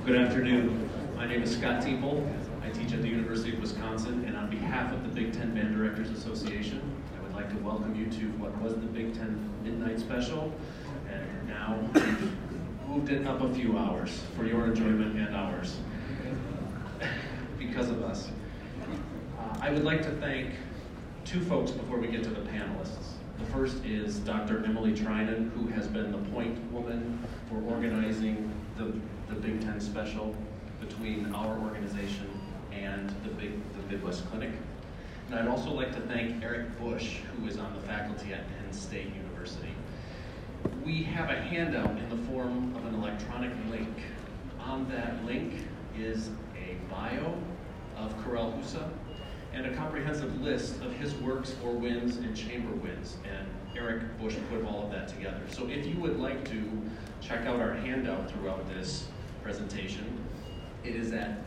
Good afternoon. My name is Scott Teeple. I teach at the University of Wisconsin, and on behalf of the Big Ten Band Directors Association, I would like to welcome you to what was the Big Ten Midnight Special, and now we've moved it up a few hours for your enjoyment and ours, because of us. I would like to thank two folks before we get to the panelists. The first is Dr. Emily Trinan, who has been the point woman for organizing the Big Ten Special between our organization and the Midwest Clinic. And I'd also like to thank Eric Bush, who is on the faculty at Penn State University. We have a handout in the form of an electronic link. On that link is a bio of Karel Husa and a comprehensive list of his works for winds and chamber winds. And Eric Bush put all of that together. So if you would like to check out our handout throughout this presentation, it is at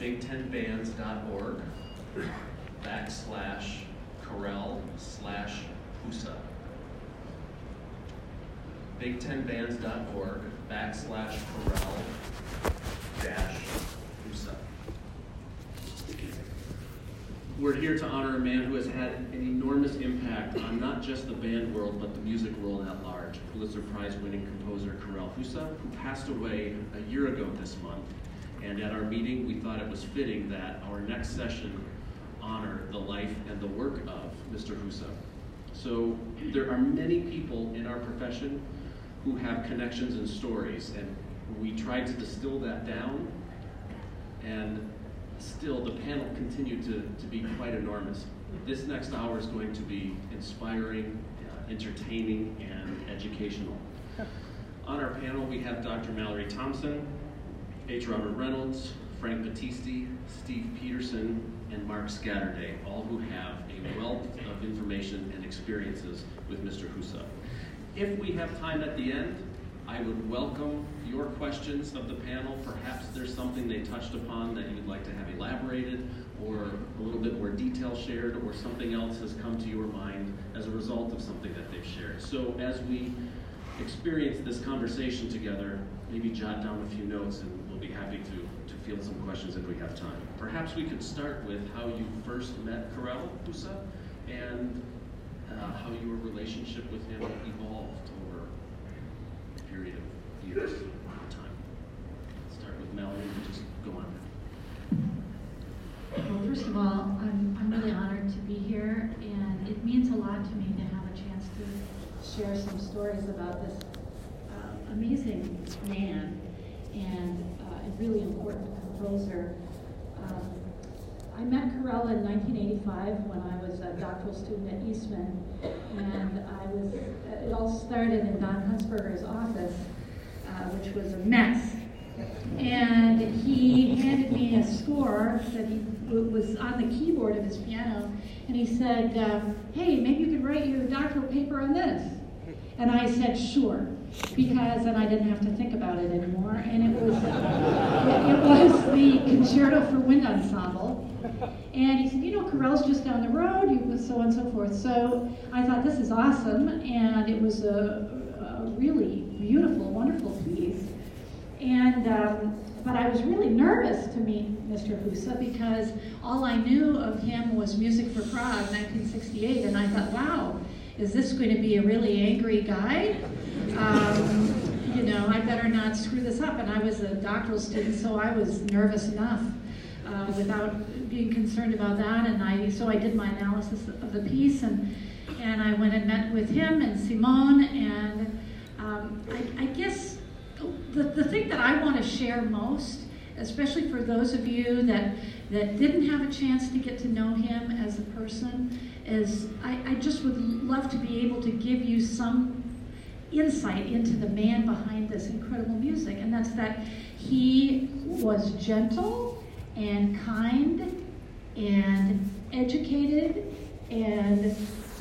bigtenbands.org/Karel/Husa. bigtenbands.org/Karel-Husa. We're here to honor a man who has had an enormous impact on not just the band world, but the music world at large. Pulitzer Prize winning composer Karel Husa, who passed away a year ago this month. And at our meeting, we thought it was fitting that our next session honor the life and the work of Mr. Husa. So there are many people in our profession who have connections and stories, and we tried to distill that down, and still the panel continued to be quite enormous. This next hour is going to be inspiring, entertaining, and educational. On our panel, we have Dr. Mallory Thompson, H. Robert Reynolds, Frank Battisti, Steve Peterson, and Mark Scatterday, all who have a wealth of information and experiences with Mr. Husa. If we have time at the end, I would welcome your questions of the panel. Perhaps there's something they touched upon that you would like to have elaborated, or a little bit more detail shared, or something else has come to your mind as a result of something that they've shared. So as we experience this conversation together, maybe jot down a few notes, and we'll be happy to field some questions if we have time. Perhaps we could start with how you first met Karel Husa, and how your relationship with him evolved over a period of years of time. Start with Mallory and just go on. Well, first of all, I'm really honored to be here, and it means a lot to me to have a chance to share some stories about this amazing man and a really important composer. I met Karel in 1985 when I was a doctoral student at Eastman, and it all started in Don Huntsberger's office, which was a mess. And he handed me a score that was on the keyboard of his piano, and he said, hey, maybe you could write your doctoral paper on this. And I said, sure, because then I didn't have to think about it anymore. And it was the Concerto for Wind Ensemble. And he said, you know, Karel's just down the road, so on and so forth. So I thought, this is awesome, and it was a really beautiful, wonderful piece. And but I was really nervous to meet Mr. Husa because all I knew of him was Music for Prague, 1968, and I thought, wow, is this going to be a really angry guy? You know, I better not screw this up. And I was a doctoral student, so I was nervous enough without being concerned about that. And so I did my analysis of the piece, and I went and met with him and Simone. And I guess the thing that I want to share most, especially for those of you that didn't have a chance to get to know him as a person, is I just would love to be able to give you some insight into the man behind this incredible music, and that's that he was gentle and kind and educated and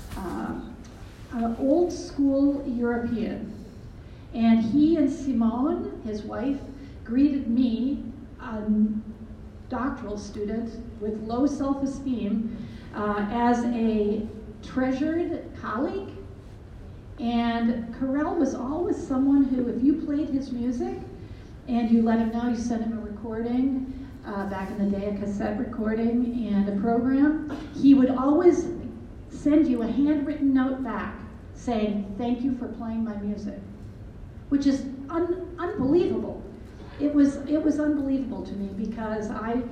old school European. And he and Simone, his wife, greeted me, a doctoral student with low self-esteem, as a treasured colleague. And Karel was always someone who, if you played his music and you let him know, you send him a recording, back in the day, a cassette recording and a program, he would always send you a handwritten note back saying, thank you for playing my music, which is unbelievable. It was unbelievable to me because I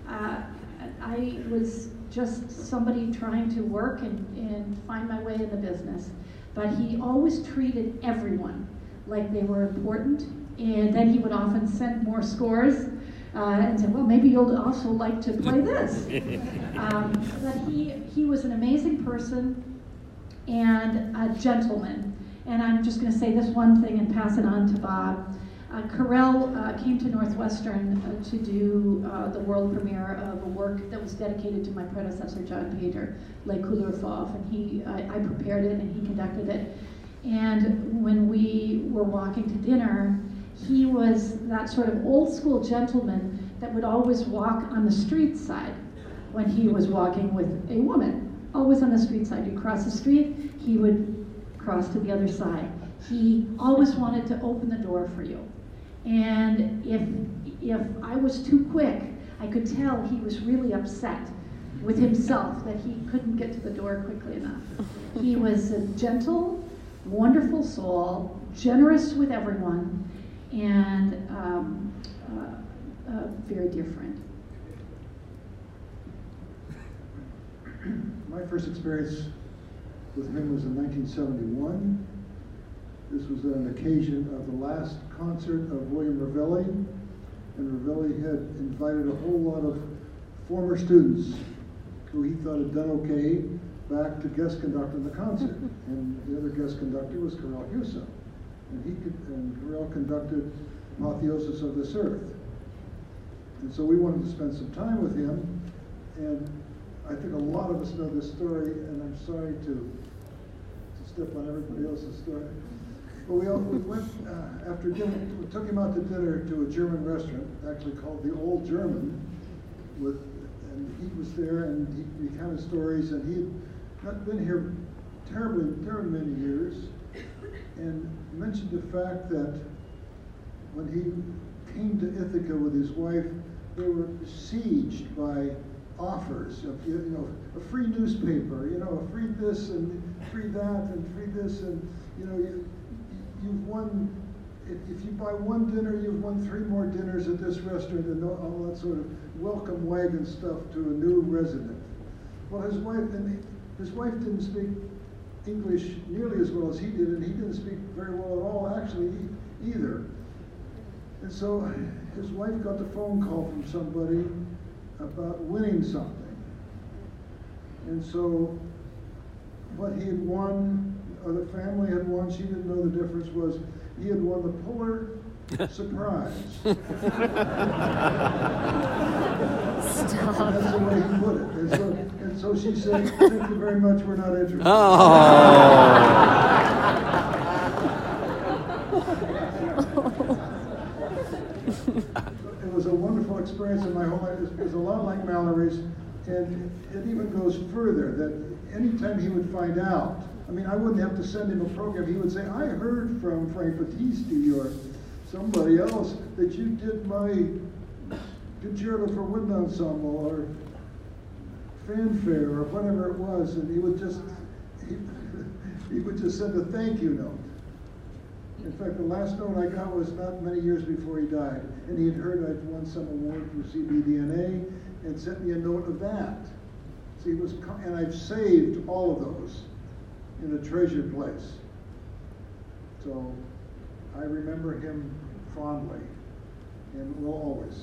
was just somebody trying to work and find my way in the business. But he always treated everyone like they were important, and then he would often send more scores and say, well, maybe you'll also like to play this. But he was an amazing person and a gentleman. And I'm just going to say this one thing and pass it on to Bob. Carell came to Northwestern to do the world premiere of a work that was dedicated to my predecessor, John Pater, Les Couleurs Fauves, and I prepared it and he conducted it. And when we were walking to dinner, he was that sort of old school gentleman that would always walk on the street side when he was walking with a woman, always on the street side. You'd cross the street, he would cross to the other side. He always wanted to open the door for you. And if I was too quick, I could tell he was really upset with himself that he couldn't get to the door quickly enough. He was a gentle, wonderful soul, generous with everyone, and very dear friend. My first experience with him was in 1971. This was an occasion of the last concert of William Ravelli, and Ravelli had invited a whole lot of former students who he thought had done okay back to guest conduct in the concert. And the other guest conductor was Carell Hewson, and Carell conducted Apotheosis of This Earth. And so we wanted to spend some time with him, and I think a lot of us know this story, and I'm sorry to step on everybody else's story. But we went after dinner, we took him out to dinner to a German restaurant, actually called the Old German, and he was there, and he recounted stories, and he had not been here terribly many years, and mentioned the fact that when he came to Ithaca with his wife, they were besieged by offers of, a free newspaper, a free this and free that and free this, and you've won, if you buy one dinner, you've won 3 more dinners at this restaurant, and all that sort of welcome wagon stuff to a new resident. Well, his wife didn't speak English nearly as well as he did, and he didn't speak very well at all, actually, either. And so his wife got the phone call from somebody about winning something. And so what he had won, or the family had won, she didn't know the difference, was he had won the Puller Surprise. Stop. That's the way he put it. And so she said, thank you very much, we're not interested. It was a wonderful experience in my whole life. It was a lot like Mallory's, and it even goes further, that anytime he would find out, I wouldn't have to send him a program. He would say, I heard from Frank Battisti or somebody else that you did my concerto for wind ensemble or fanfare or whatever it was, and he would just send a thank you note. In fact, the last note I got was not many years before he died, and he had heard I'd won some award from CBDNA and sent me a note of that. See, and I've saved all of those in a treasured place. So I remember him fondly, and will always.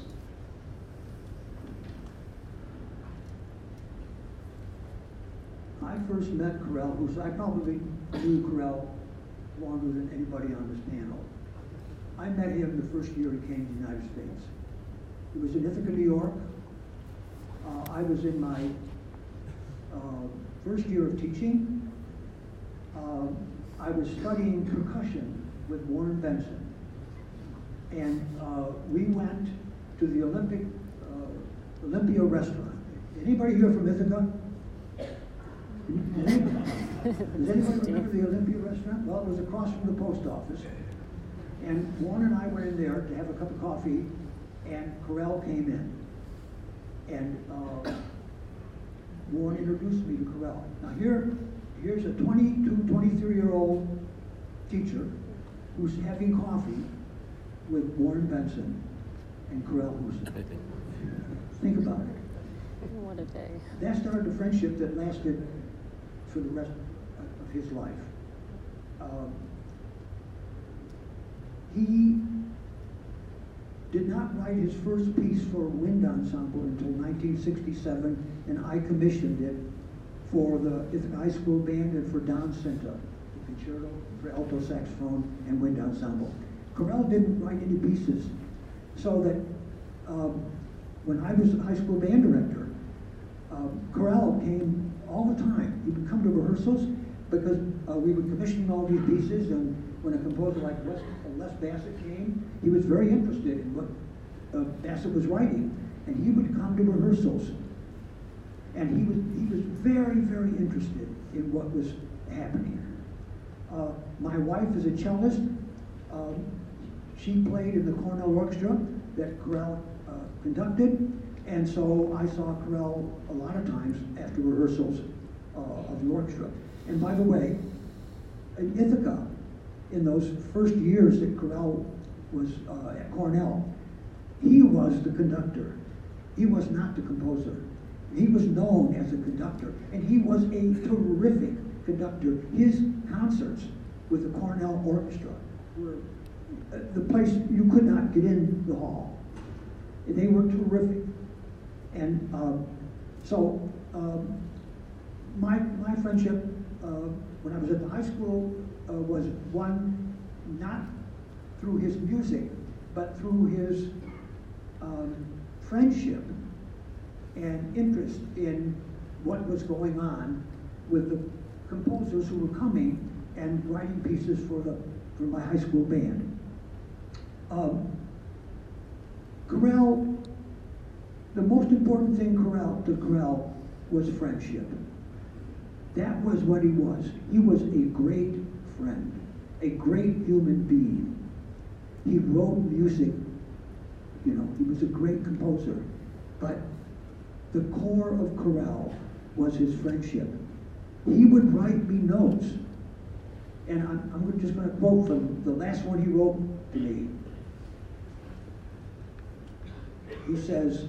I first met Carell, I probably knew Carell longer than anybody on this panel. I met him the first year he came to the United States. It was in Ithaca, New York. I was in my first year of teaching. I was studying percussion with Warren Benson. And we went to the Olympia restaurant. Anybody here from Ithaca? Does anybody remember the Olympia restaurant? Well, it was across from the post office. And Warren and I went in there to have a cup of coffee, and Corel came in. And Warren introduced me to Corel. Now here's a 22, 23-year-old teacher who's having coffee with Warren Benson and Corel Husa. Think about it. What a day. That started a friendship that lasted for the rest of his life. He did not write his first piece for wind ensemble until 1967, and I commissioned it for the Ithaca High School Band and for Don Cinta, the concerto for alto saxophone and wind ensemble. Corel didn't write any pieces, so that when I was the high school band director, Corel came all the time. He would come to rehearsals because we would commission all these pieces, and when a composer like Les Bassett came, he was very interested in what Bassett was writing, and he would come to rehearsals. And he was very, very interested in what was happening. My wife is a cellist. She played in the Cornell Orchestra that Corel conducted, and so I saw Corel a lot of times after rehearsals of the orchestra. And by the way, in Ithaca, in those first years that Corel was at Cornell, he was the conductor. He was not the composer. He was known as a conductor, and he was a terrific conductor. His concerts with the Cornell Orchestra were the place you could not get in the hall. They were terrific. And so my friendship when I was at the high school was one not through his music, but through his friendship and interest in what was going on with the composers who were coming and writing pieces for my high school band. Corel, the most important thing to Corel was friendship. That was what he was. He was a great friend, a great human being. He wrote music, he was a great composer, but the core of Corel was his friendship. He would write me notes, and I'm just going to quote from the last one he wrote to me. He says,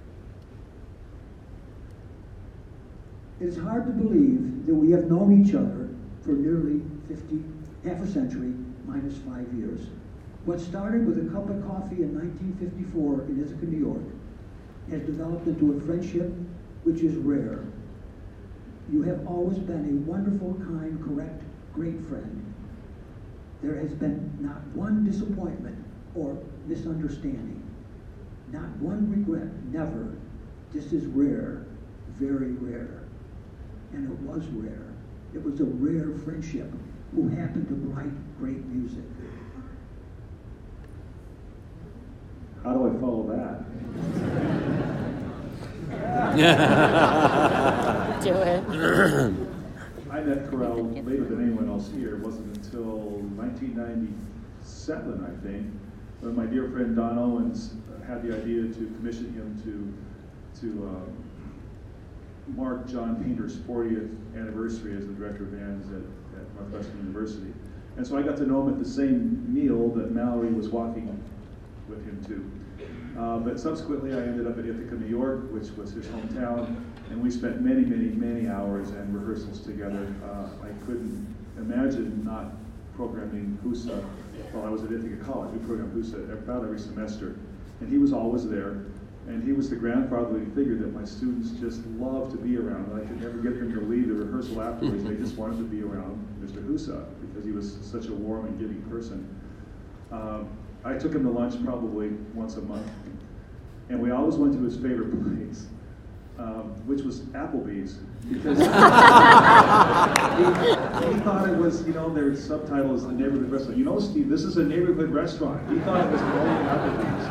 "It is hard to believe that we have known each other for nearly half a century, minus 5 years. What started with a cup of coffee in 1954 in Ithaca, New York, has developed into a friendship which is rare. You have always been a wonderful, kind, correct, great friend. There has been not one disappointment or misunderstanding, not one regret, never. This is rare, very rare." And it was rare. It was a rare friendship who happened to write great music. How do I follow that? Do it. I met Corel later than anyone else here. It wasn't until 1997, I think, when my dear friend Don Owens had the idea to commission him to mark John Painter's 40th anniversary as the director of bands at Northwestern University. And so I got to know him at the same meal that Mallory was walking with him to. But subsequently I ended up at Ithaca, New York, which was his hometown, and we spent many, many, many hours and rehearsals together. I couldn't imagine not programming Husa while I was at Ithaca College. We programmed Husa about every semester, and he was always there. And he was the grandfatherly figure that my students just loved to be around. I could never get them to leave the rehearsal afterwards. They just wanted to be around Mr. Husa because he was such a warm and giving person. I took him to lunch probably once a month, and we always went to his favorite place, which was Applebee's, because he thought it was, their subtitle is the neighborhood restaurant. Steve, this is a neighborhood restaurant. He thought it was only Applebee's.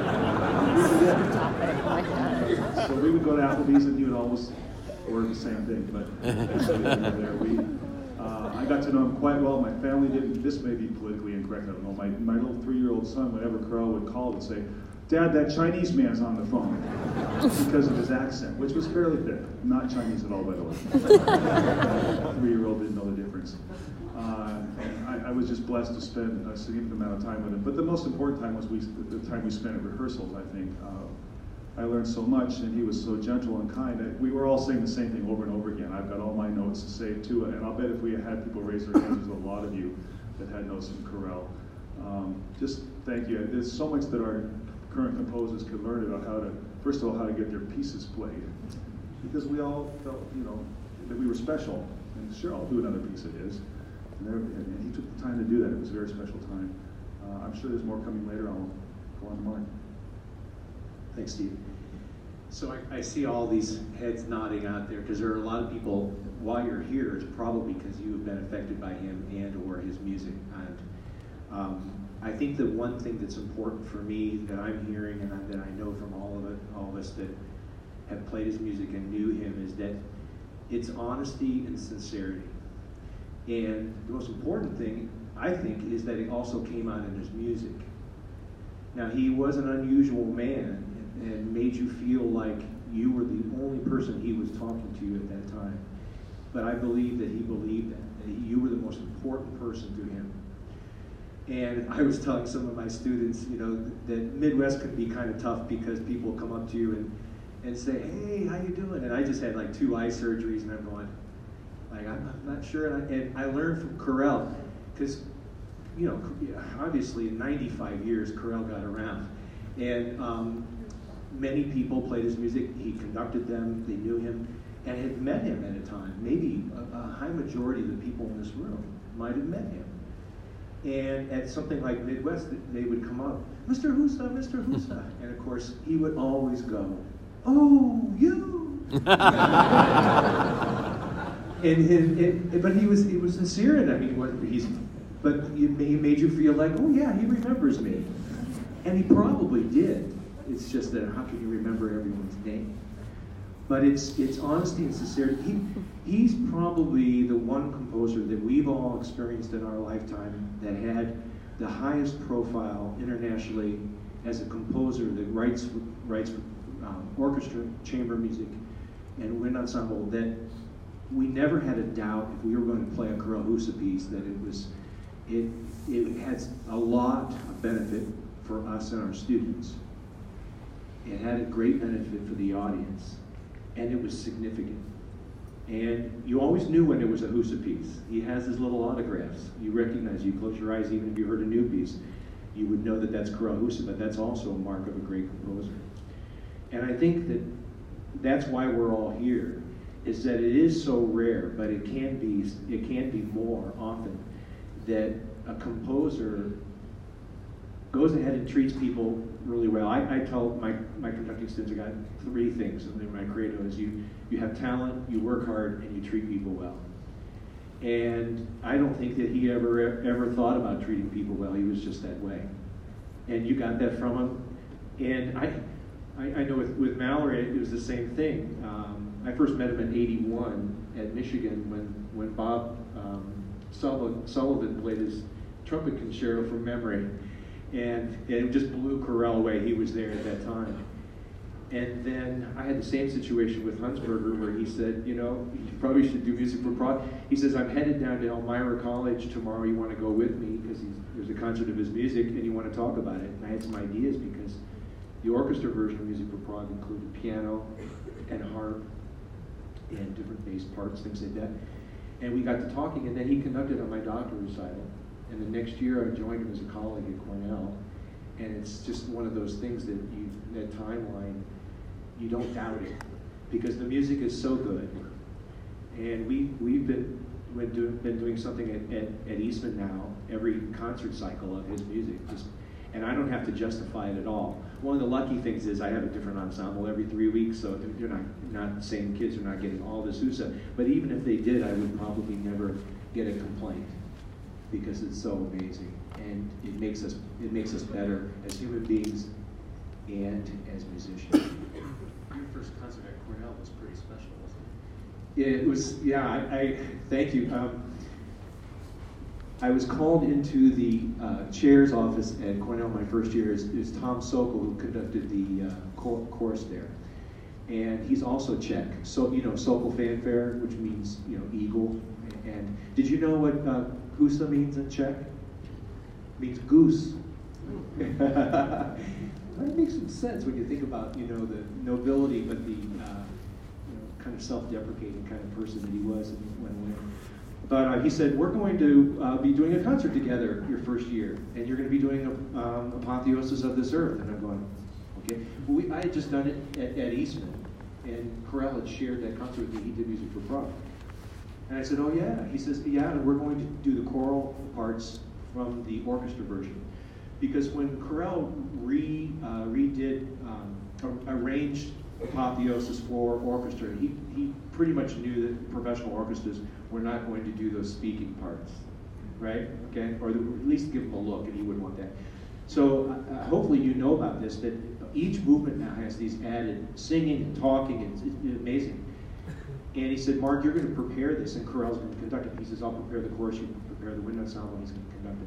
So we would go to Applebee's, and he would always order the same thing. But there, I got to know him quite well. My family didn't. This may be politically incorrect, I don't know. My little 3-year-old son, whenever Corel would call, would say, "Dad, that Chinese man's on the phone," because of his accent, which was fairly thick. Not Chinese at all, by the way. 3-year-old didn't know the difference. And I was just blessed to spend a significant amount of time with him. But the most important time was the time we spent at rehearsals, I think. I learned so much, and he was so gentle and kind. We were all saying the same thing over and over again. I've got all my notes saved too, and I'll bet if we had people raise their hands, there's a lot of you that had notes from Corel. Just thank you. There's so much that our current composers could learn about how to, first of all, how to get their pieces played. Because we all felt, that we were special. And sure, I'll do another piece of his. And he took the time to do that. It was a very special time. I'm sure there's more coming later. I'll go on to mine. Thanks, Steve. So I see all these heads nodding out there because there are a lot of people, while you're here, it's probably because you have been affected by him and or his music. And I think the one thing that's important for me that I'm hearing and that I know from all of us that have played his music and knew him is that it's honesty and sincerity. And the most important thing, I think, is that it also came out in his music. Now, he was an unusual man and made you feel like you were the only person he was talking to at that time. But I believe that he believed that you were the most important person to him. And I was telling some of my students, that Midwest can be kind of tough because people come up to you and say, "Hey, how you doing?" And I just had like 2 eye surgeries, and I'm going, like, I'm not sure. And I learned from Corel, because, obviously in 95 years, Corel got around. And many people played his music. He conducted them. They knew him and had met him at a time. Maybe a high majority of the people in this room might have met him. And at something like Midwest, they would come up, "Mr. Husa, Mr. Husa." And of course, he would always go, "Oh, you." But he was sincere in it. But he made you feel like, "Oh yeah, he remembers me." And he probably did. It's just that how can you remember everyone's name? But it's honesty and sincerity. He's probably the one composer that we've all experienced in our lifetime that had the highest profile internationally as a composer that writes orchestra, chamber music, and wind ensemble, that we never had a doubt if we were going to play a Corel Husa piece that it had a lot of benefit for us and our students. It had a great benefit for the audience, and it was significant. And you always knew when it was a Husa piece. He has his little autographs. You recognize, you close your eyes, even if you heard a new piece, you would know that that's Corel Husa, but that's also a mark of a great composer. And I think that that's why we're all here, is that it is so rare, but it can be more often, that a composer goes ahead and treats people really well. I tell my conducting students, I got 3 things in my credo: is you have talent, you work hard, and you treat people well. And I don't think that he ever thought about treating people well. He was just that way. And you got that from him. And I know with Mallory, it was the same thing. I first met him in '81 at Michigan when Bob Sullivan played his trumpet concerto from memory. And it just blew Corel away. He was there at that time. And then I had the same situation with Hunsberger, where he said, you probably should do music for Prague. He says, "I'm headed down to Elmira College tomorrow. You want to go with me? Because there's a concert of his music, and you want to talk about it." And I had some ideas, because the orchestra version of Music for Prague included piano and harp and different bass parts, things like that. And we got to talking, and then he conducted on my doctoral recital. And the next year, I joined him as a colleague at Cornell. And it's just one of those things that that timeline, you don't doubt it, because the music is so good. And we've been doing something at Eastman now, every concert cycle of his music. And I don't have to justify it at all. One of the lucky things is I have a different ensemble every 3 weeks, so you're not saying kids are not getting all this Husa. But even if they did, I would probably never get a complaint, because it's so amazing, and it makes us better as human beings and as musicians. Your first concert at Cornell was pretty special, wasn't it? It was, yeah. I thank you. I was called into the chair's office at Cornell my first year. Is Tom Sokol, who conducted the course there. And he's also Czech. So, you know, Sokol fanfare, which means, you know, eagle. And did you know what Husa means in Czech? It means goose. That makes some sense when you think about, you know, the nobility, but the, you know, kind of self-deprecating kind of person that he was and went away. But he said, we're going to be doing a concert together your first year, and you're going to be doing Apotheosis of This Earth. And I'm going, okay. Well, I had just done it at Eastman, and Corel had shared that concert with me. He did Music for Prague. And I said, oh yeah. He says, yeah, and we're going to do the choral parts from the orchestra version. Because when Corel arranged Apotheosis for orchestra, he pretty much knew that professional orchestras were not going to do those speaking parts, right? Okay, or at least give them a look, and he wouldn't want that. So hopefully you know about this, that each movement now has these added singing and talking, and it's amazing. And he said, Mark, you're going to prepare this, and Corel's going to conduct it. He says, I'll prepare the chorus, you prepare the wind ensemble, and he's going to conduct it.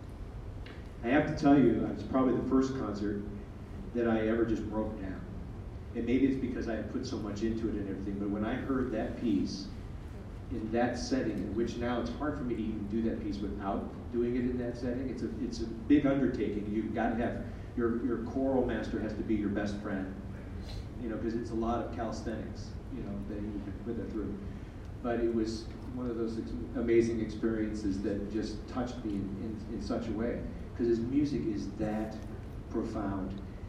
I have to tell you, it's probably the first concert that I ever just broke down. And maybe it's because I had put so much into it and everything, but when I heard that piece in that setting, in which now it's hard for me to even do that piece without doing it in that setting. It's a big undertaking. You've got to have, your choral master has to be your best friend, you know, because it's a lot of calisthenics, you know, that you can put that through. But it was one of those amazing experiences that just touched me in such a way, because his music is that profound.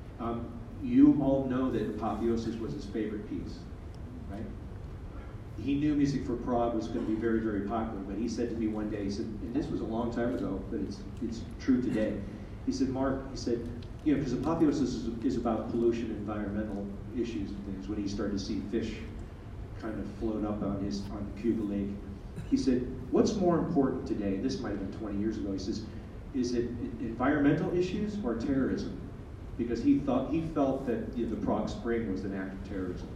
You all know that Apotheosis was his favorite piece, right? He knew Music for Prague was going to be very, very popular, but he said to me one day, he said, and this was a long time ago, but it's true today. He said, Mark, he said, you know, because Apotheosis is about pollution, environmental issues and things, when he started to see fish kind of float up on Cuba Lake. He said, what's more important today? This might have been 20 years ago. He says, is it environmental issues or terrorism? Because he felt that, you know, the Prague Spring was an act of terrorism.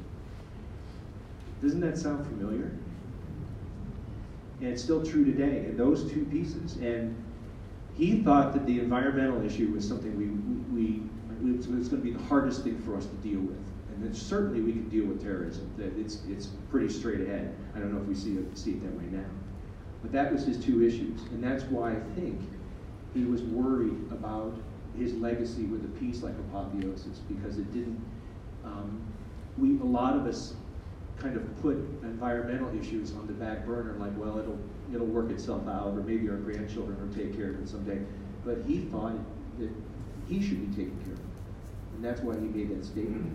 Doesn't that sound familiar? And it's still true today in those two pieces. And he thought that the environmental issue was something it was going to be the hardest thing for us to deal with. And then certainly we can deal with terrorism. That it's pretty straight ahead. I don't know if we see it that way now. But that was his two issues. And that's why I think he was worried about his legacy with a piece like Apotheosis, because it didn't, a lot of us kind of put environmental issues on the back burner, like, well, it'll work itself out, or maybe our grandchildren will take care of it someday. But he thought that he should be taken care of. And that's why he made that statement.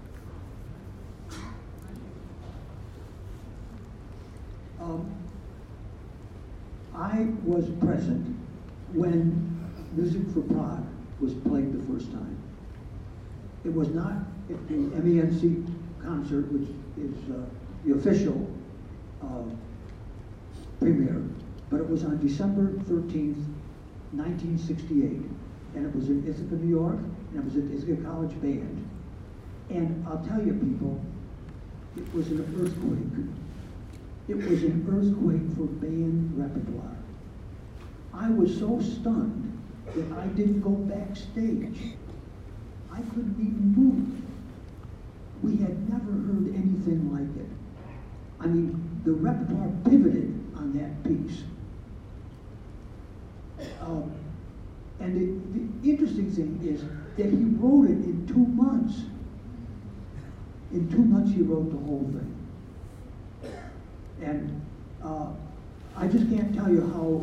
I was present when Music for Prague was played the first time. It was not at the MENC concert, which is the official premiere, but it was on December 13th, 1968, and it was in Ithaca, New York, and it was at Ithaca College Band. And I'll tell you, people, it was an earthquake. It was an earthquake for band repertoire. I was so stunned that I didn't go backstage. I couldn't even move. We had never heard anything like it. I mean, the repertoire pivoted on that piece. And the interesting thing is that he wrote it in 2 months. In 2 months, he wrote the whole thing. And I just can't tell you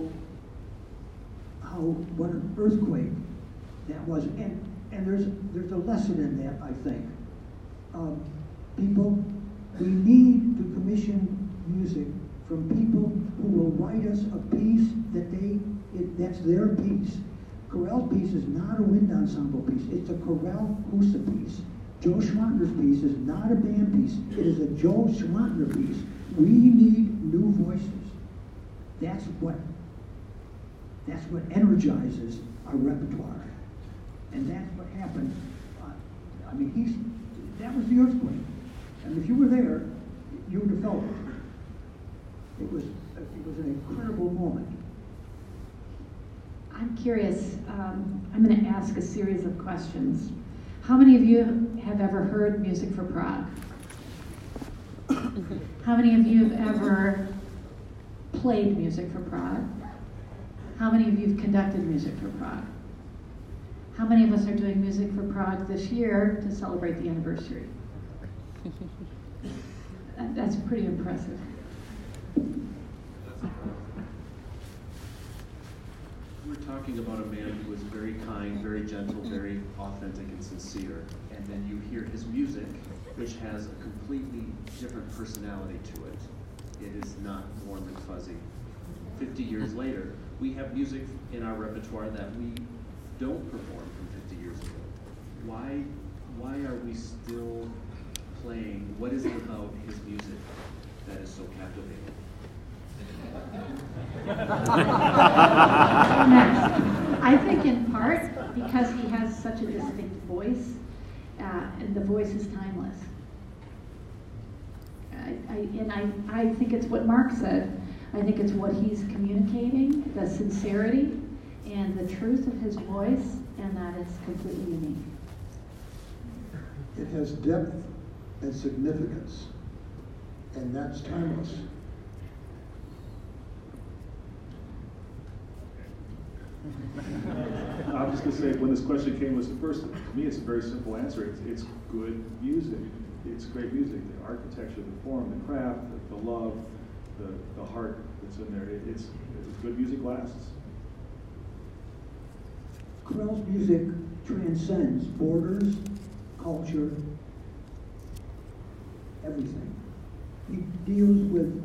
what an earthquake that was. And there's a lesson in that, I think. People, we need to commission music from people who will write us a piece that's their piece. Corel's piece is not a wind ensemble piece. It's a Corel Husa piece. Joe Schwantner's piece is not a band piece. It is a Joe Schwantner piece. We need new voices. That's what energizes our repertoire. And that's what happened. I mean, that was the earthquake. And if you were there, you would have felt it. It was an incredible moment. I'm curious, I'm going to ask a series of questions. How many of you have ever heard Music for Prague? How many of you have ever played Music for Prague? How many of you have conducted Music for Prague? How many of us are doing Music for Prague this year to celebrate the anniversary? That's pretty impressive. We're talking about a man who was very kind, very gentle, very authentic and sincere. And then you hear his music, which has a completely different personality to it. It is not warm and fuzzy. 50 years later, we have music in our repertoire that we don't perform from 50 years ago. Why are we still playing? What is it about his music that is so captivating? I think in part because he has such a distinct voice, and the voice is timeless. I think it's what Mark said. I think it's what he's communicating, the sincerity and the truth of his voice, and that it's completely unique. It has depth and significance, and that's timeless. I'm just going to say, when this question came, was the first, to me it's a very simple answer. It's good music. It's great music. The architecture, the form, the craft, the love, the heart that's in there. It's good music lasts. Corel's music transcends borders, culture, everything. He deals with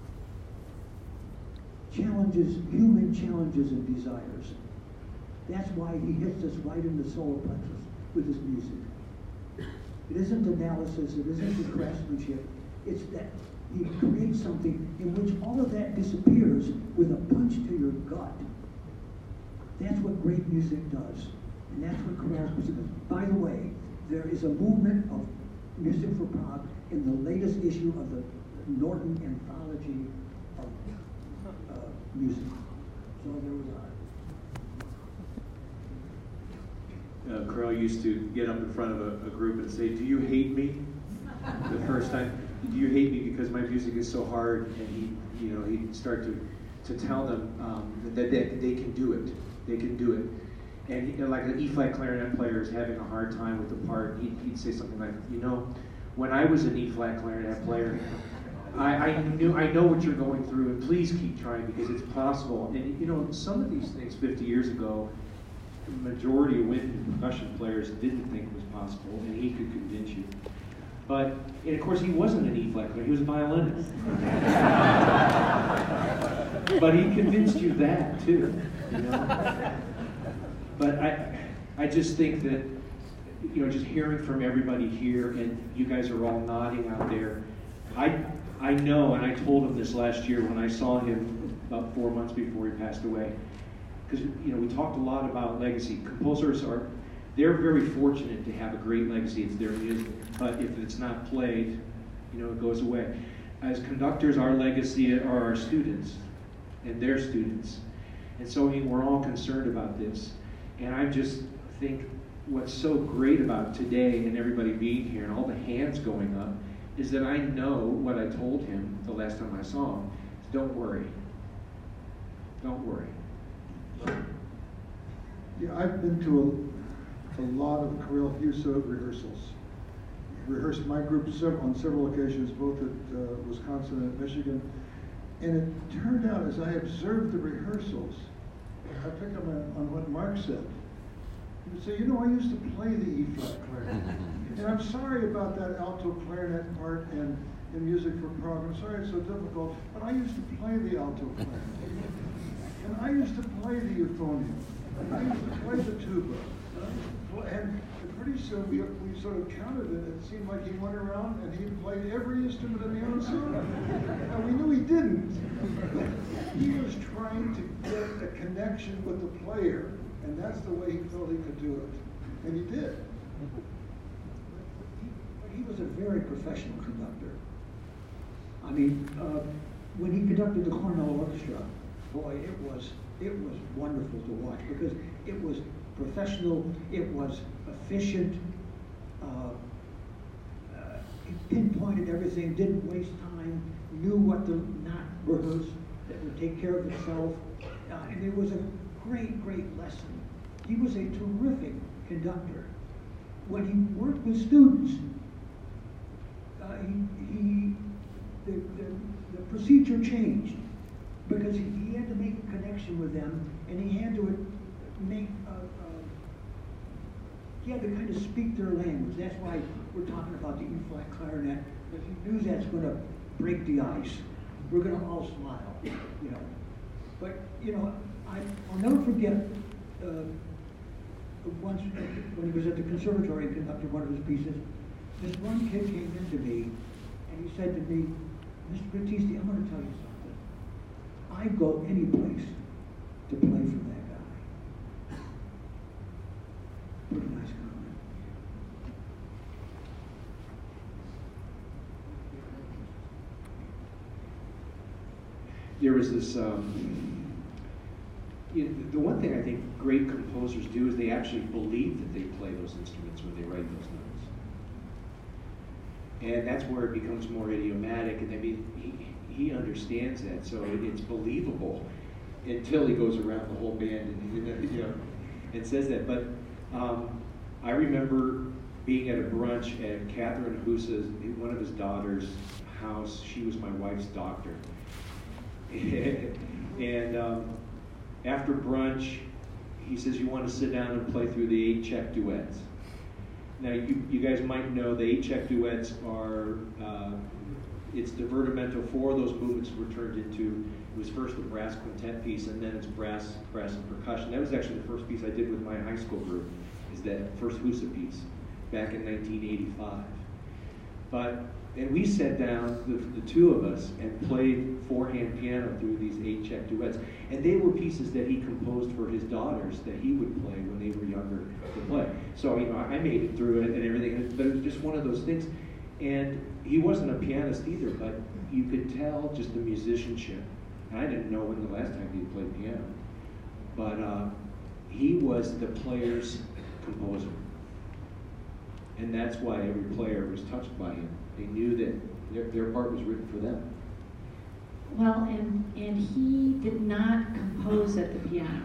challenges, human challenges and desires. That's why he hits us right in the solar plexus with his music. It isn't analysis, it isn't the craftsmanship, it's that he creates something in which all of that disappears with a punch to your gut. That's what great music does. And that's what Corel's music does. By the way, there is a movement of Music for Prague in the latest issue of the Norton Anthology of music. So there we are. Corel used to get up in front of a group and say, "Do you hate me?" The first time, "Do you hate me because my music is so hard?" And he'd start to tell them that they can do it. They can do it. And like an E-flat clarinet player is having a hard time with the part, he'd say something like, "When I was an E-flat clarinet player, I know what you're going through, and please keep trying because it's possible." And some of these things 50 years ago, the majority of wind percussion players didn't think it was possible, and he could convince you. And of course, he wasn't an E-flat player; he was a violinist. But he convinced you that too. But I just think that just hearing from everybody here, and you guys are all nodding out there. I know, and I told him this last year when I saw him about 4 months before he passed away. Because we talked a lot about legacy. Composers they're very fortunate to have a great legacy. It's their music. But if it's not played, it goes away. As conductors, our legacy are our students and their students. And so we're all concerned about this. And I just think what's so great about today and everybody being here and all the hands going up is that I know what I told him the last time I saw him. Don't worry. Don't worry. Yeah, I've been to a lot of Corel Husa rehearsals. Rehearsed my group on several occasions, both at Wisconsin and Michigan. And it turned out, as I observed the rehearsals, I picked up on what Mark said. He would say, I used to play the E-flat clarinet. And I'm sorry about that alto clarinet part in Music for Prague. I'm sorry it's so difficult, but I used to play the alto clarinet. And I used to play the euphonium. And I used to play the tuba. And pretty soon we sort of counted it. It seemed like he went around and he played every instrument in the ensemble. And we knew he didn't. He was trying to get a connection with the player. And that's the way he felt he could do it. And he did. But he was a very professional conductor. I mean, when he conducted the Cornell Orchestra, boy, it was it was wonderful to watch because it was professional, it was efficient, it pinpointed everything, didn't waste time, knew what to not rehearse, that would take care of itself, and it was a great, great lesson. He was a terrific conductor. When he worked with students, the procedure changed because he had to make a connection with them, and he had to make he had to kind of speak their language. That's why we're talking about the E-flat clarinet, because he knew that's going to break the ice. We're going to all smile, you know. But you know, I'll never forget once when he was at the conservatory and conducted one of his pieces. This one kid came into me and he said to me, "Mr. Battisti, I'm going to tell you something. I'd go any place to play for that guy." Pretty nice comment. There was this, the one thing I think great composers do is they actually believe that they play those instruments when they write those notes. And that's where it becomes more idiomatic, and I mean, he understands that, so it's believable until he goes around the whole band and, you know, and says that. But I remember being at a brunch at Catherine Hussa's, one of his daughter's house. She was my wife's doctor. And after brunch, he says, "You want to sit down and play through the 8 Czech duets." Now, you guys might know the 8 Czech duets are, it's divertimento. 4 of those movements were turned into, it was first a brass quintet piece, and then it's brass and percussion. That was actually the first piece I did with my high school group, is that first Husa piece, back in 1985. And we sat down, the two of us, and played 4-hand piano through these 8 Czech duets. And they were pieces that he composed for his daughters that he would play when they were younger to play. So, you know, I made it through it and everything, but it was just one of those things. And he wasn't a pianist either, but you could tell just the musicianship. And I didn't know when the last time he had played piano. But he was the player's composer. And that's why every player was touched by him. They knew that their part was written for them. Well, and he did not compose at the piano.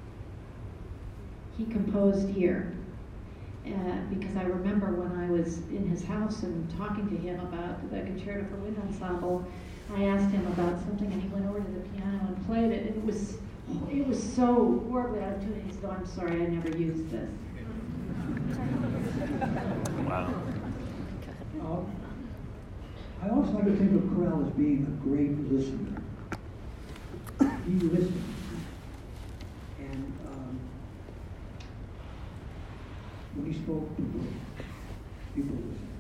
He composed here. Because I remember when I was in his house and talking to him about the Concerto for Wind Ensemble, I asked him about something and he went over to the piano and played it. It was so horribly out of tune. He said, "Oh, I'm sorry, I never used this." Wow. I also like to think of Corel as being a great listener. He listened. And when he spoke, people listened.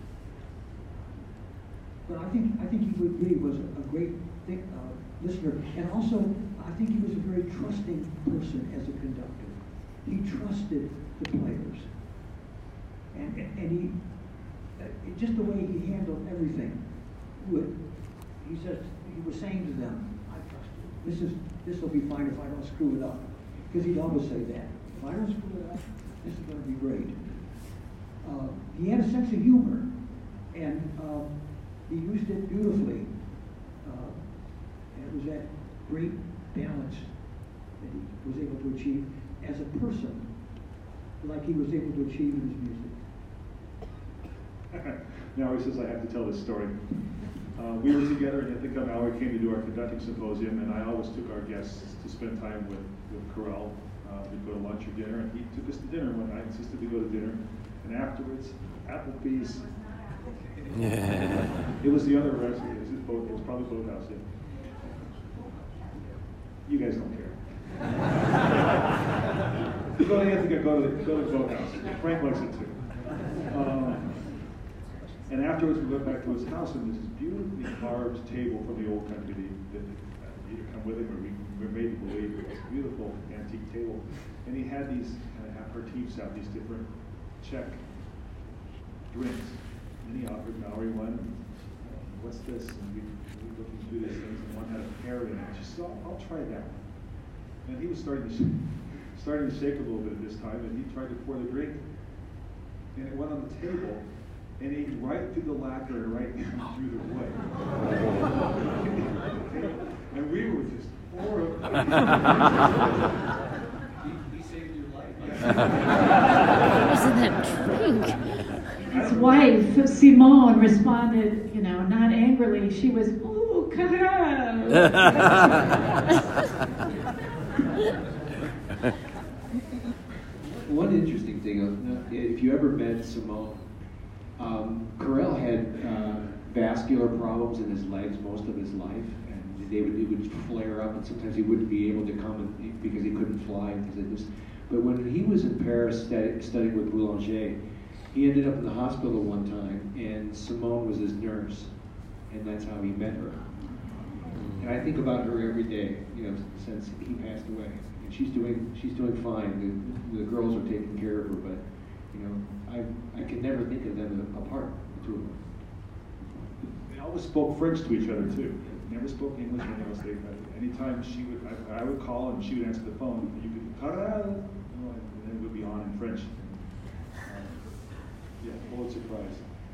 But I think he really was a great listener. And also, I think he was a very trusting person as a conductor. He trusted the players. And he, just the way he handled everything. He said, he was saying to them, "I trust you. This will be fine if I don't screw it up." Because he'd always say that. If I don't screw it up, this is going to be great. He had a sense of humor, and he used it beautifully. And it was that great balance that he was able to achieve as a person, like he was able to achieve in his music. Now he says I have to tell this story. We were together at Ithaca. Mallory came to do our conducting symposium, and I always took our guests to spend time with Corel. We'd go to lunch or dinner, and he took us to dinner when I insisted we go to dinner. And afterwards, Applebee's. It was the other restaurant. It was probably Boathouse. Yeah. You guys don't care. Go to Ithaca, go to Boathouse. Frank likes it too. And afterwards, we went back to his house, and there's this beautifully carved table from the old country that either come with him or we were made to believe it was a beautiful antique table. And he had these kind of aperitifs out, these different Czech drinks. And he offered Mallory one. What's this? And we were looking through these things, and one had a pear in it. She said, I'll try that one. and he was starting to shake a little bit at this time, and he tried to pour the drink, and it went on the table, and he right through the lacquer and right through the wood. And we were just horrible. He saved your life. What was in that drink? His wife, Simone, responded, not angrily. She was, ooh, Carel. One interesting thing, if you ever met Simone, Carel had vascular problems in his legs most of his life, and it would flare up, and sometimes he wouldn't be able to come because he couldn't fly. But when he was in Paris studying with Boulanger, he ended up in the hospital one time, and Simone was his nurse, and that's how he met her. And I think about her every day, since he passed away. And she's doing fine. The girls are taking care of her, but I can never think of them apart, the two of them. They always spoke French to each other too. Never spoke English or anything else. Anytime I would call and she would answer the phone. You could Carel, and then it would be on in French. Yeah, Pulitzer Prize.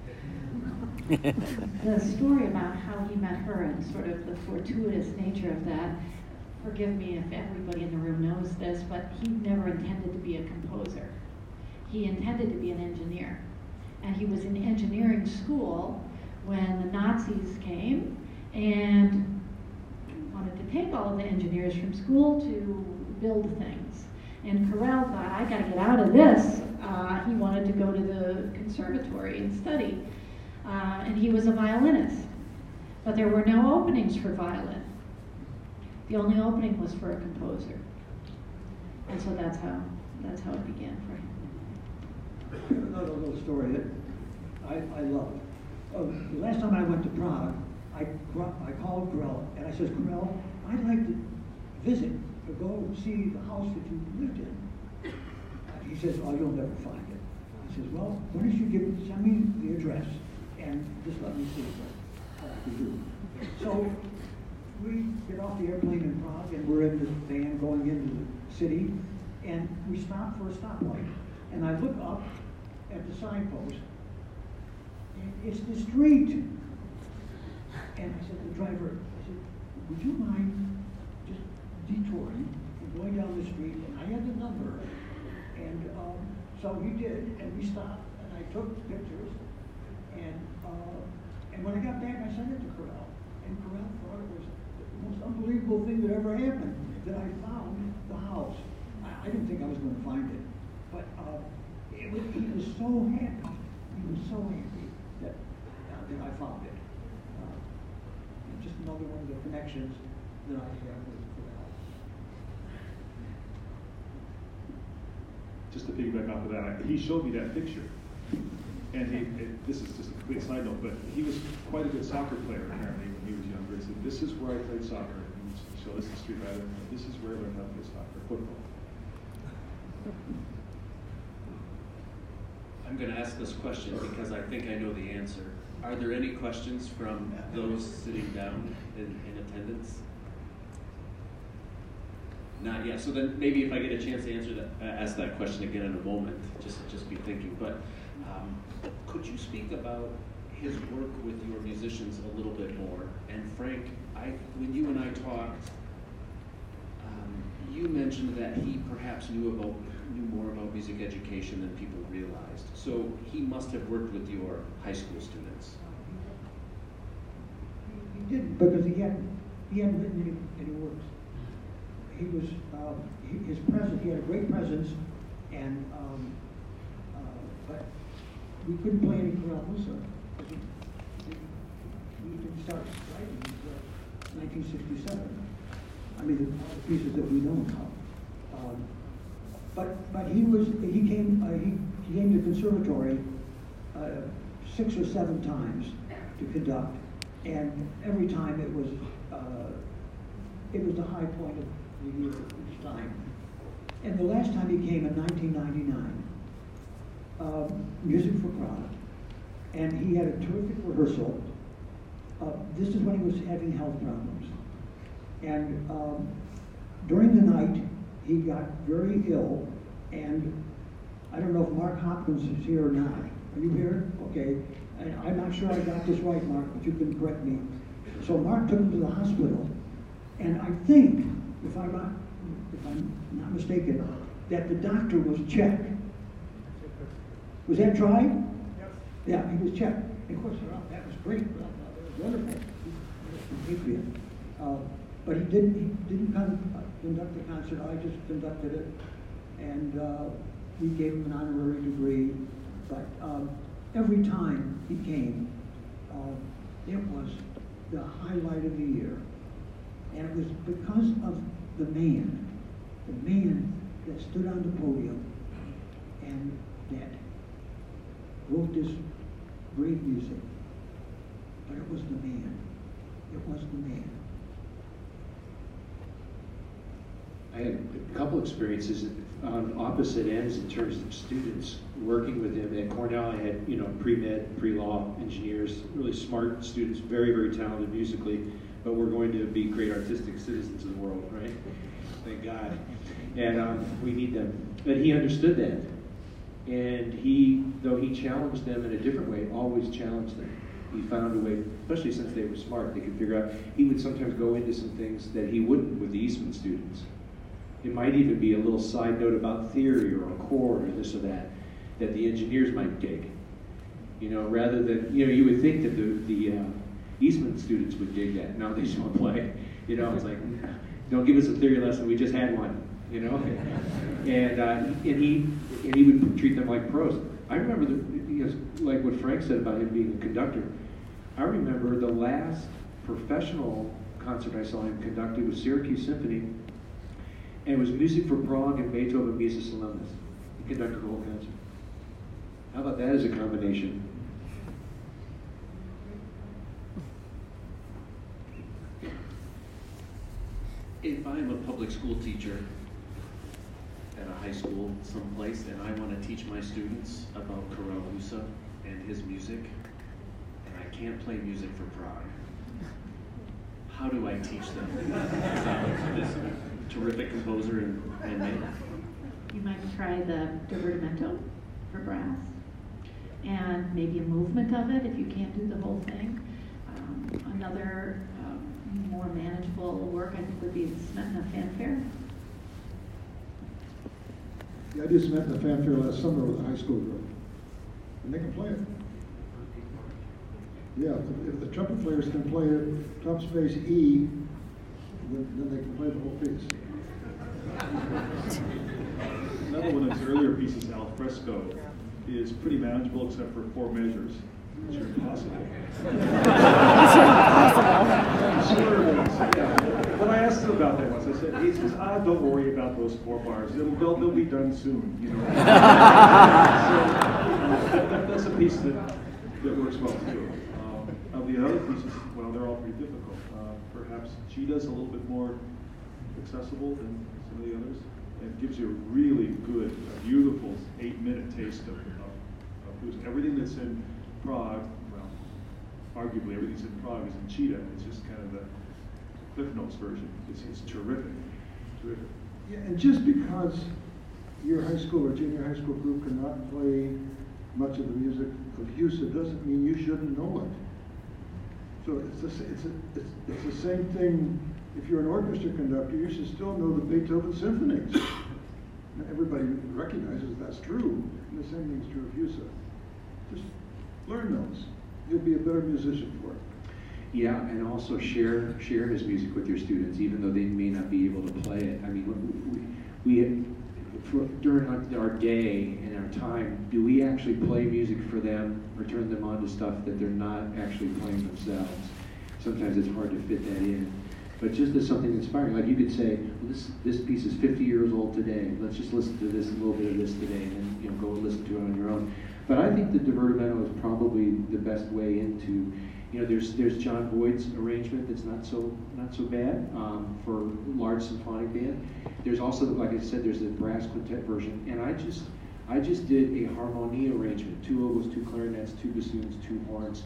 The story about how he met her and sort of the fortuitous nature of that, forgive me if everybody in the room knows this, but he never intended to be a composer. He intended to be an engineer. And he was in engineering school when the Nazis came and wanted to take all of the engineers from school to build things. And Carel thought, I gotta get out of this. He wanted to go to the conservatory and study. And he was a violinist. But there were no openings for violin. The only opening was for a composer. And so that's how it began for him. Another little story that I love. The last time I went to Prague, I called Carel and I said, Carel, I'd like to visit or go see the house that you lived in. He says, oh, you'll never find it. I says, well, why don't you send me the address and just let me see what I can do. So we get off the airplane in Prague and we're in the van going into the city and we stop for a stoplight. And I look up at the signpost and it's the street. And I said to the driver, would you mind just detouring and going down the street? And I had the number. And so he did, and we stopped, and I took pictures. And when I got back, I sent it to Carel. And Carel thought it was the most unbelievable thing that ever happened, that I found the house. I didn't think I was going to find it. But he was so happy. He was so happy that I found it. Just another one of the connections that I have with Carel. Just to piggyback off of that, he showed me that picture. And this is just a complete side note, but he was quite a good soccer player apparently when he was younger. He said, this is where I played soccer. And he showed us the street right there. This is where I learned how to play soccer, football. I'm going to ask this question because I think I know the answer. Are there any questions from those sitting down in attendance? Not yet. So then maybe if I get a chance to ask that question again in a moment, just be thinking. But could you speak about his work with your musicians a little bit more? And Frank, when you and I talked, you mentioned that he perhaps knew more about music education than people realized. So he must have worked with your high school students. He didn't, because he hadn't written any works. He was his presence. He had a great presence, and but we couldn't play any Carel Husa. We didn't start writing until 1967. I mean, the pieces that we know about. But he came to the conservatory 6 or 7 times to conduct, and every time it was the high point of the year each time. And the last time he came in 1999, Music for Prague, and he had a terrific rehearsal. This is when he was having health problems, and During the night, he got very ill, and I don't know if Mark Hopkins is here or not. Are you here? Okay. And I'm not sure I got this right, Mark, but you can correct me. So Mark took him to the hospital, and I think, if I'm not mistaken, that the doctor was Czech. Was that tried? Yes. Yeah, he was Czech. And of course, that was great. That was wonderful. Patriot. But he didn't conduct the concert. I just conducted it, and we gave him an honorary degree. But every time he came, it was the highlight of the year, and it was because of the man that stood on the podium and that wrote this great music. But it was the man. It was the man. I had a couple experiences on opposite ends in terms of students working with him. At Cornell, I had, pre-med, pre-law engineers, really smart students, very, very talented musically, but we're going to be great artistic citizens of the world, right? Thank God. And we need them. But he understood that. And though he challenged them in a different way, always challenged them. He found a way, especially since they were smart, they could figure out. He would sometimes go into some things that he wouldn't with the Eastman students. It might even be a little side note about theory or a chord or this or that the engineers might dig. Rather than, you would think that the Eastman students would dig that. No, they just want to play. It's like, don't give us a theory lesson, we just had one, And he would treat them like pros. I remember, like what Frank said about him being a conductor. I remember the last professional concert I saw him conduct, it was Syracuse Symphony, and it was music for Prague and Beethoven Missa Solemnis. He conducted the whole concert. How about that as a combination? If I'm a public school teacher at a high school someplace and I want to teach my students about Karel Husa and his music, and I can't play music for Prague, how do I teach them about this terrific composer and man? You might try the Divertimento for brass, and maybe a movement of it if you can't do the whole thing. Another more manageable work, I think, would be the Smetana Fanfare. Yeah, I did Smetana Fanfare last summer with a high school group, and they can play it. Yeah, if the trumpet players can play it, top space E, then they can play the whole piece. Another one of his earlier pieces, Al Fresco, is pretty manageable except for 4 measures, which are impossible. When I asked him about that once, I said, he says, don't worry about those 4 bars. They'll be done soon, So that's a piece that works well too. Of the other pieces, well, they're all pretty difficult. Perhaps Cheetah's a little bit more accessible than some of the others. It gives you a really good, beautiful 8-minute taste of blues. Everything that's in Prague, well, arguably everything that's in Prague is in Cheetah. It's just kind of the Cliff Notes version. It's terrific, terrific. Yeah, and just because your high school or junior high school group cannot play much of the music of Husa doesn't mean you shouldn't know it. So it's the same thing. If you're an orchestra conductor, you should still know the Beethoven symphonies. Now, everybody recognizes that's true, and the same thing's true of Husa. Just learn those. You'll be a better musician for it. Yeah, and also share his music with your students, even though they may not be able to play it. I mean, during our day and our time, do we actually play music for them or turn them on to stuff that they're not actually playing themselves? Sometimes it's hard to fit that in. But just as something inspiring, like you could say, well, this piece is 50 years old today. Let's just listen to this, a little bit of this today, and then go and listen to it on your own. But I think the Divertimento is probably the best way into. There's John Boyd's arrangement that's not so bad for large symphonic band. There's also, like I said, there's the brass quintet version, and I just did a harmonie arrangement: 2 oboes, 2 clarinets, 2 bassoons, 2 horns,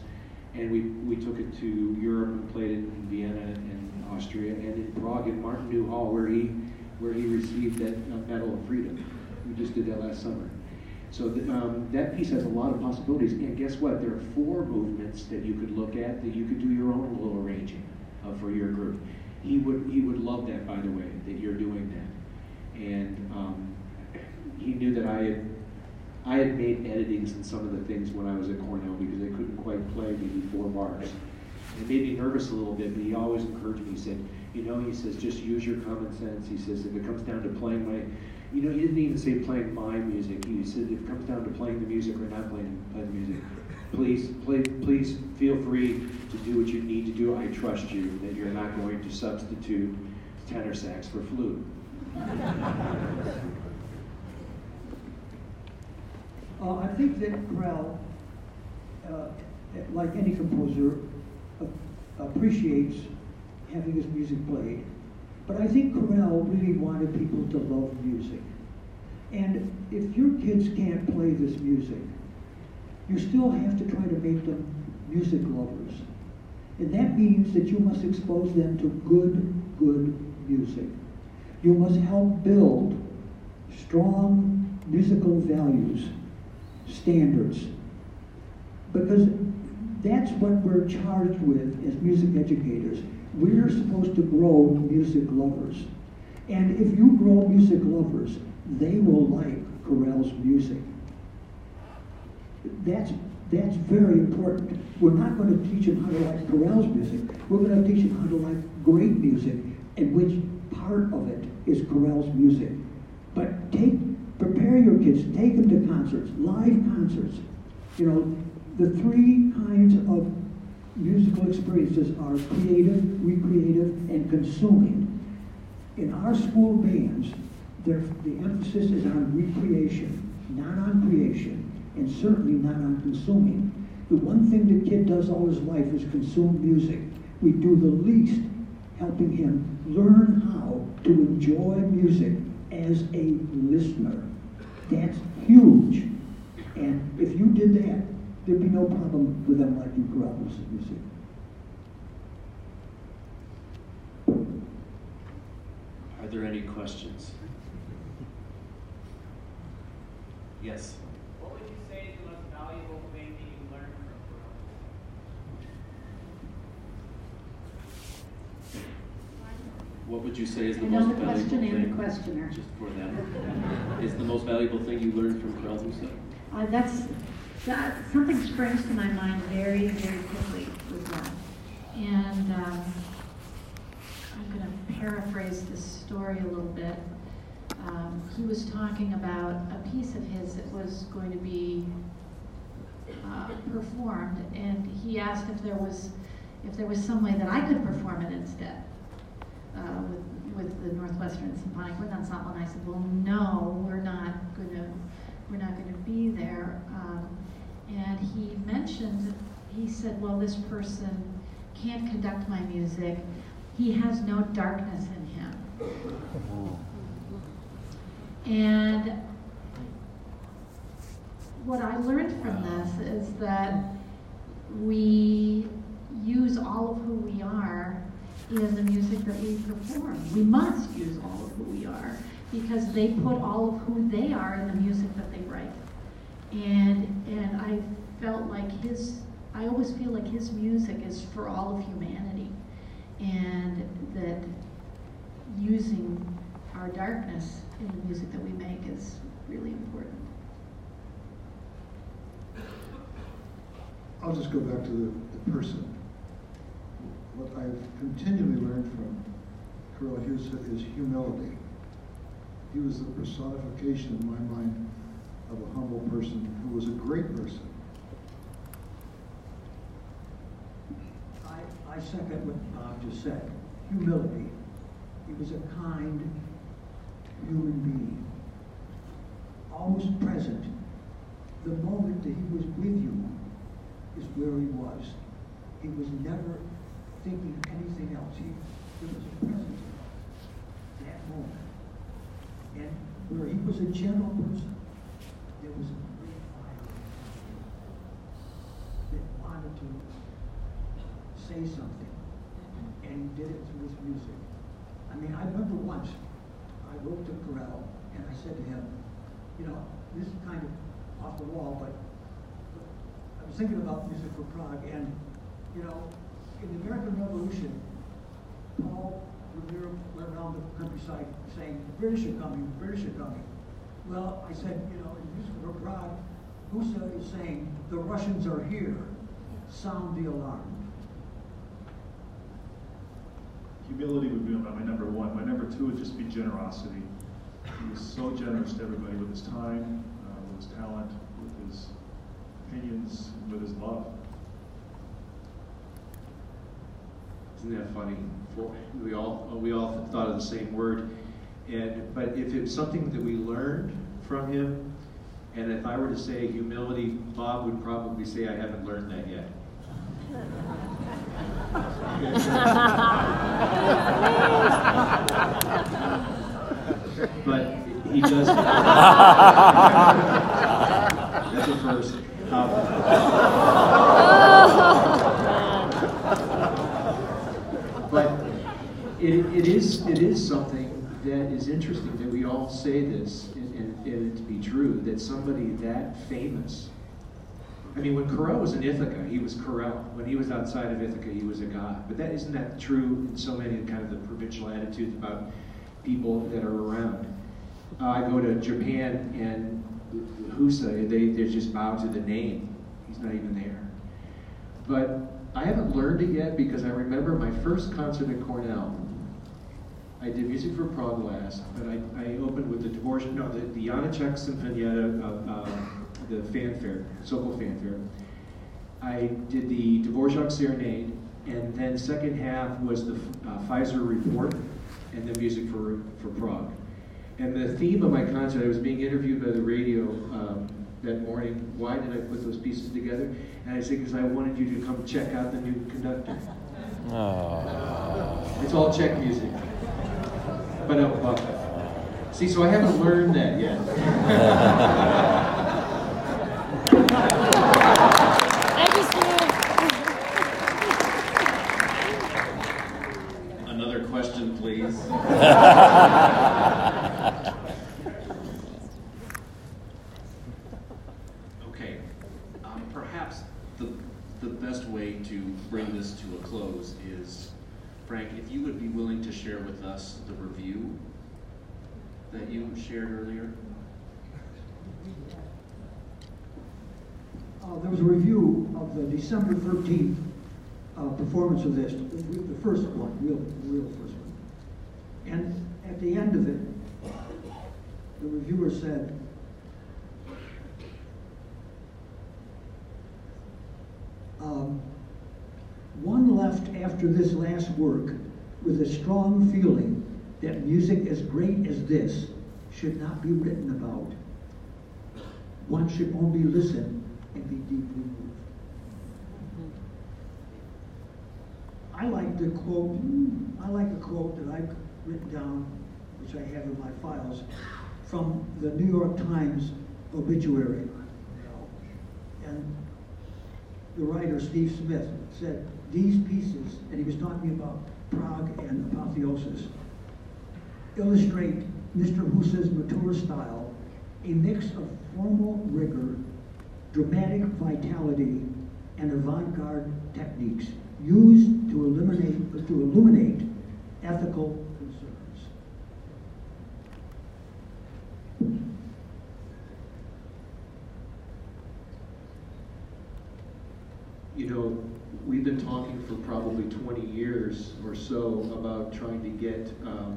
And we took it to Europe and played it in Vienna and Austria and in Prague in Martin New Hall, where he received that Medal of Freedom. We just did that last summer. So that piece has a lot of possibilities. And guess what? There are 4 movements that you could look at that you could do your own little arranging for your group. He would love that, by the way, that you're doing that. And he knew that I had made editings in some of the things when I was at Cornell because I couldn't quite play maybe 4 bars. It made me nervous a little bit, but he always encouraged me. He said, he says, just use your common sense. He says, if it comes down to playing he didn't even say playing my music. He said, if it comes down to playing the music or not playing the music, please feel free to do what you need to do. I trust you that you're not going to substitute tenor sax for flute. I think that Corel, like any composer, appreciates having his music played. But I think Corel really wanted people to love music. And if your kids can't play this music, you still have to try to make them music lovers. And that means that you must expose them to good music. You must help build strong musical values, standards, because that's what we're charged with as music educators. We're supposed to grow music lovers. And if you grow music lovers, they will like Corel's music. That's very important. We're not going to teach them how to like Corel's music. We're going to teach them how to like great music, and which part of it is Corel's music. But prepare your kids, take them to concerts, live concerts. The 3 kinds of musical experiences are creative, recreative, and consuming. In our school bands, the emphasis is on recreation, not on creation, and certainly not on consuming. The one thing the kid does all his life is consume music. We do the least helping him learn how to enjoy music as a listener. That's huge. And if you did that, there'd be no problem with them liking Corel's music. Are there any questions? Yes. What would you say is the most valuable thing that you learned from Corel? What would you say is the I know most the valuable question and the thing? questioner. Just for them. Is the most valuable thing you learned from Corel Husa? Something springs to my mind very, very quickly with that. And I'm going to paraphrase this story a little bit. He was talking about a piece of his that was going to be performed, and he asked if there was some way that I could perform it instead with the Northwestern Symphonic Wind Ensemble. And I said, well, no, we're not going to be there. And he said, well, this person can't conduct my music. He has no darkness in him. And what I learned from this is that we use all of who we are in the music that we perform. We must use all of who we are because they put all of who they are in the music that they write. And I felt like I always feel like his music is for all of humanity, and that using our darkness in the music that we make is really important. I'll just go back to the person. What I've continually learned from Corel Husa is humility. He was the personification in my mind of a humble person who was a great person. I second what Bob just said. Humility. He was a kind human being, always present. The moment that he was with you is where he was. He was never thinking anything else. He was present in that moment. And where he was a gentle person, there was a great fire that wanted to say something, and he did it through his music. I mean, I remember once, I wrote to Corel, and I said to him, you know, this is kind of off the wall, but I was thinking about Music for Prague, and, you know, in the American Revolution, Paul Revere went around the countryside saying, the British are coming, the British are coming. Well, I said, you know, in Music for Prague, Husa is saying, the Russians are here, sound the alarm. Humility would be my number one. My number two would just be generosity. He was so generous to everybody with his time, with his talent, with his opinions, and with his love. Isn't that funny? We all thought of the same word, but if it's something that we learned from him, and if I were to say humility, Bob would probably say I haven't learned that yet. But he does. That's a first. But it is something that is interesting that we all say this, and it to be true, that somebody that famous. I mean, when Corel was in Ithaca, he was Corel. When he was outside of Ithaca, he was a god. But isn't that true in so many kind of the provincial attitudes about people that are around? I go to Japan, and Husa, they just bow to the name. He's not even there. But I haven't learned it yet, because I remember my first concert at Cornell. I did Music for Prague last, but I opened with the Janacek Sinfonietta, the fanfare, Sokol fanfare. I did the Dvorak Serenade, and then second half was the Pfizer Report, and the Music for Prague. And the theme of my concert, I was being interviewed by the radio that morning. Why did I put those pieces together? And I said, because I wanted you to come check out the new conductor. Oh. It's all Czech music. But see, so I haven't learned that yet. I just knew. Another question, please. Okay, perhaps the best way to bring this to a close is, Frank, if you would be willing to share with us the review that you shared earlier. There was a review of the December 13th performance of this, the first one, real first one. And at the end of it, the reviewer said, one left after this last work with a strong feeling that music as great as this should not be written about. One should only listen and be deeply moved. I like a quote that I've written down, which I have in my files, from the New York Times obituary. And the writer, Steve Smith, said, these pieces, and he was talking about Prague and Apotheosis, illustrate Mr. Husa's mature style, a mix of formal rigor, dramatic vitality, and avant-garde techniques used to illuminate ethical concerns. You know, we've been talking for probably 20 years or so about trying to get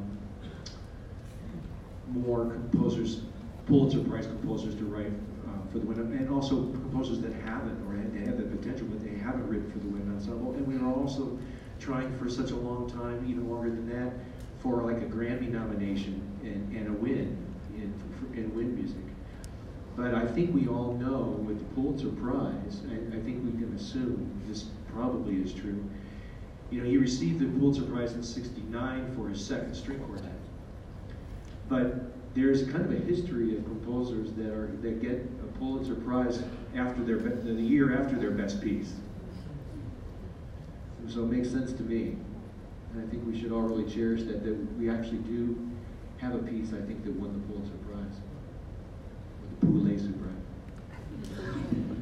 more composers, Pulitzer Prize composers, to write for the wind, and also composers that haven't, or they have the potential, but they haven't written for the wind ensemble. And we were also trying for such a long time, even longer than that, for like a Grammy nomination and a win in wind music. But I think we all know with the Pulitzer Prize, I think we can assume this probably is true. You know, he received the Pulitzer Prize in '69 for his second string quartet. But there's kind of a history of composers that get a Pulitzer Prize after the year after their best piece. So it makes sense to me. And I think we should all really cherish that we actually do have a piece, I think, that won the Pulitzer Prize. Or the Pulitzer Prize.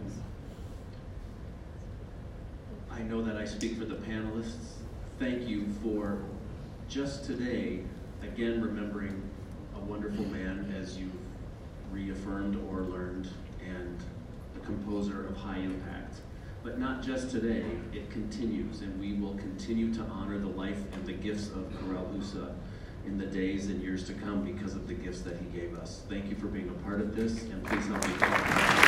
I know that I speak for the panelists. Thank you for just today, again, remembering a wonderful man, as you've reaffirmed or learned, and a composer of high impact. But not just today, it continues, and we will continue to honor the life and the gifts of Karel Husa in the days and years to come because of the gifts that he gave us. Thank you for being a part of this, and please help me.